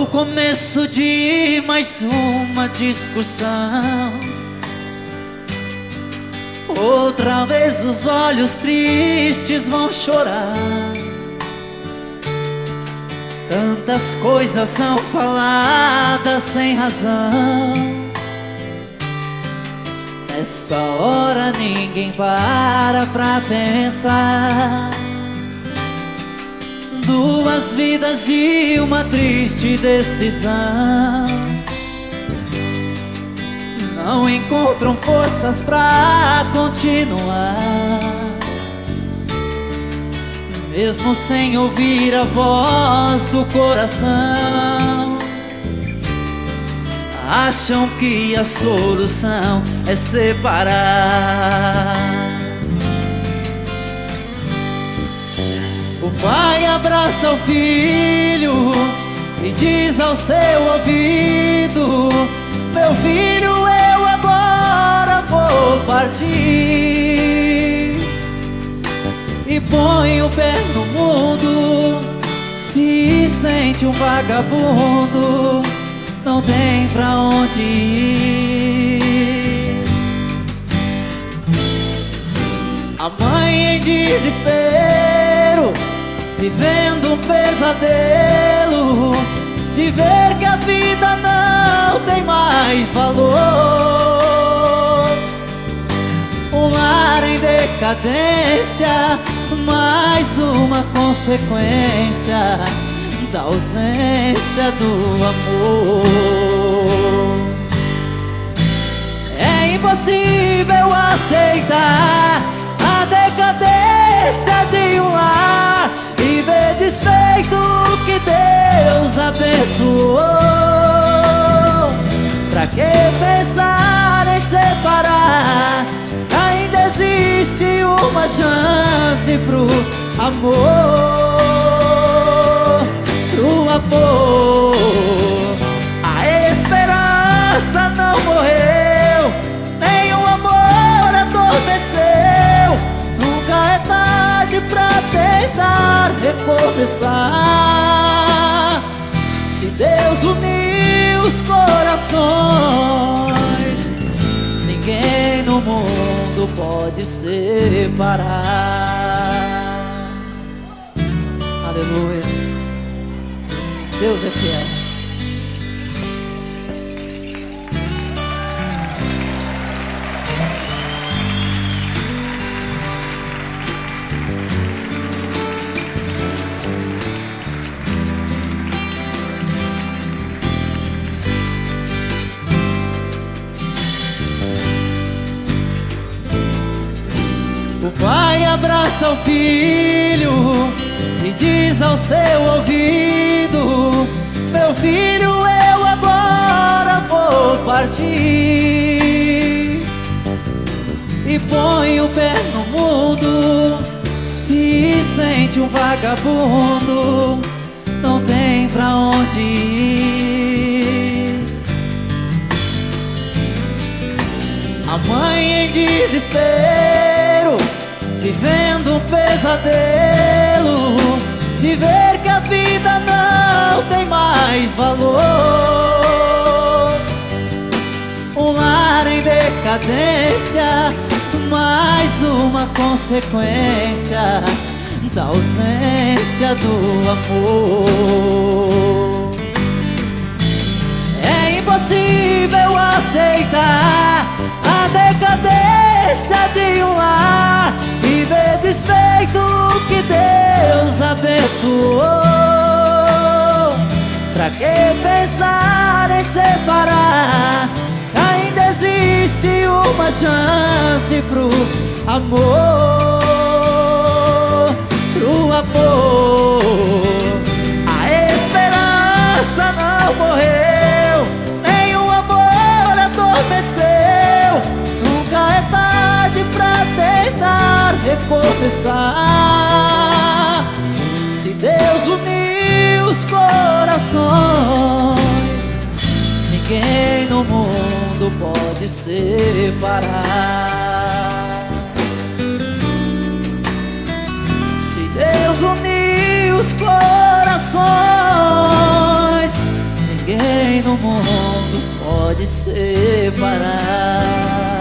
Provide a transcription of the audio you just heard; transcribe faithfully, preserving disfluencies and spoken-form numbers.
começo de mais uma discussão, outra vez os olhos tristes vão chorar. Tantas coisas são faladas sem razão. Nessa hora ninguém para pra pensar. Duas vidas e uma triste decisão. Não encontram forças pra continuar, mesmo sem ouvir a voz do coração. Acham que a solução é separar. O pai abraça o filho e diz ao seu ouvido: meu filho, eu agora vou partir. E põe o pé no mundo, se sente um vagabundo, não tem pra onde ir. A mãe em desespero, vivendo um pesadelo, de ver que a vida não tem mais valor. Um lar em decadência, mais uma consequência da ausência do amor. É impossível aceitar a decadência de um lar e ver desfeito o que Deus abençoou. Pra que pensar em separar, se ainda existe uma chance pro amor, pro amor. A esperança não morreu, nem o amor adormeceu. Nunca é tarde pra tentar recomeçar. Se Deus unir os corações, ninguém no mundo pode separar. Aleluia. Deus é fiel. O pai abraça o filho e diz ao seu ouvido: meu filho, eu agora vou partir. E põe o pé no mundo, se sente um vagabundo, não tem pra onde ir. A mãe em desespero, vivendo um pesadelo, de ver que a vida não tem mais valor. Um lar em decadência, mais uma consequência da ausência do amor. É impossível aceitar a decadência de um lar e ver desfeito o que Deus abençoou. Pra que pensar em separar, se ainda existe uma chance pro amor, pro amor. A esperança não morreu, nem o amor adormeceu. Nunca é tarde pra tentar recomeçar. Se Deus unir os corações, ninguém no mundo pode separar. Se Deus unir os corações, o mundo pode separar.